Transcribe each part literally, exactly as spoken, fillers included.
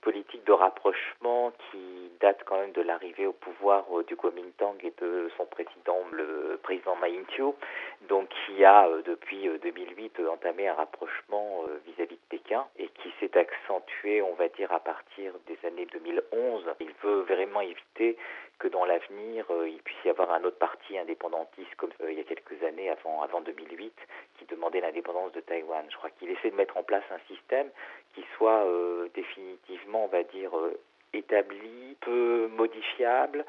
politique de rapprochement qui date quand même de l'arrivée au pouvoir euh, du Kuomintang et de son président, le président Ma Ying-jeou, donc qui a euh, depuis euh, deux mille huit euh, entamé un rapprochement euh, vis-à-vis de Pékin et qui s'est accentué, on va dire, à partir des années deux mille onze. Il veut vraiment éviter que dans l'avenir, euh, il puisse y avoir un autre parti indépendantiste comme euh, il y a quelques années, avant, avant deux mille huit, qui demandait l'indépendance de Taïwan. Je crois qu'il essaie de mettre en place un système qui soit euh, définitivement, on va dire, euh, établi, peu modifiable,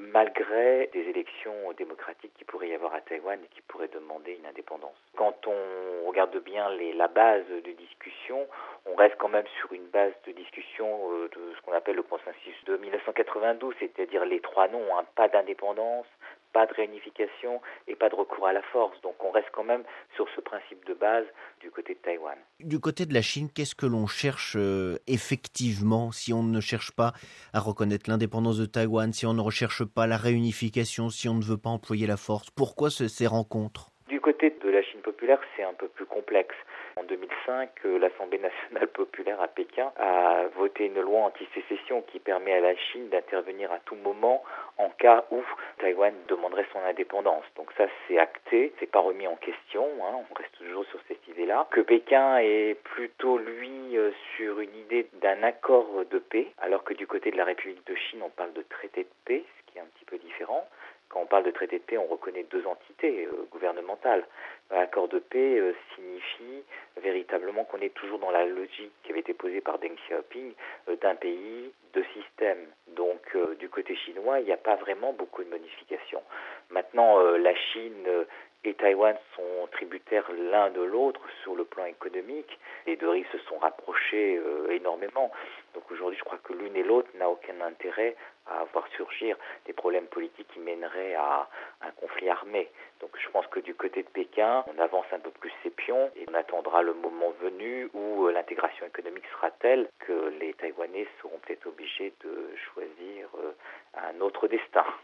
malgré des élections démocratiques qui pourraient y avoir à Taïwan et qui pourraient demander une indépendance. Quand on regarde bien les, la base de discussion, on reste quand même sur une base de discussion euh, de ce qu'on appelle le consensus de dix-neuf cent quatre-vingt-douze, c'est-à-dire les trois noms, hein, pas d'indépendance, pas de réunification et pas de recours à la force. Donc on reste quand même sur ce principe de base du côté de Taïwan. Du côté de la Chine, qu'est-ce que l'on cherche euh, effectivement si on ne cherche pas à reconnaître l'indépendance de Taïwan, si on ne recherche pas la réunification, si on ne veut pas employer la force? Pourquoi ce, ces rencontres? Du côté de la Chine populaire, c'est un peu plus complexe. En deux mille cinq, l'Assemblée nationale populaire à Pékin a voté une loi anti-sécession qui permet à la Chine d'intervenir à tout moment en cas où Taïwan demanderait son indépendance. Donc ça, c'est acté, c'est pas remis en question, hein, on reste toujours sur cette idée-là. Que Pékin est plutôt, lui, sur une idée d'un accord de paix, alors que du côté de la République de Chine, on parle de traité de paix, ce qui est un petit peu différent. Quand on parle de traité de paix, on reconnaît deux entités euh, gouvernementales. L'accord de paix euh, signifie véritablement qu'on est toujours dans la logique qui avait été posée par Deng Xiaoping euh, d'un pays, deux systèmes. Donc euh, du côté chinois, il n'y a pas vraiment beaucoup de modifications. Maintenant, euh, la Chine euh, et Taïwan sont tributaires l'un de l'autre sur le plan économique. Les deux rives se sont rapprochés euh, énormément. Donc aujourd'hui, je crois que l'une et l'autre n'a aucun intérêt à voir surgir des problèmes politiques qui mèneraient à un conflit armé. Donc je pense que du côté de Pékin, on avance un peu plus ses pions et on attendra le moment venu où l'intégration économique sera telle que les Taïwanais seront peut-être obligés de choisir un autre destin.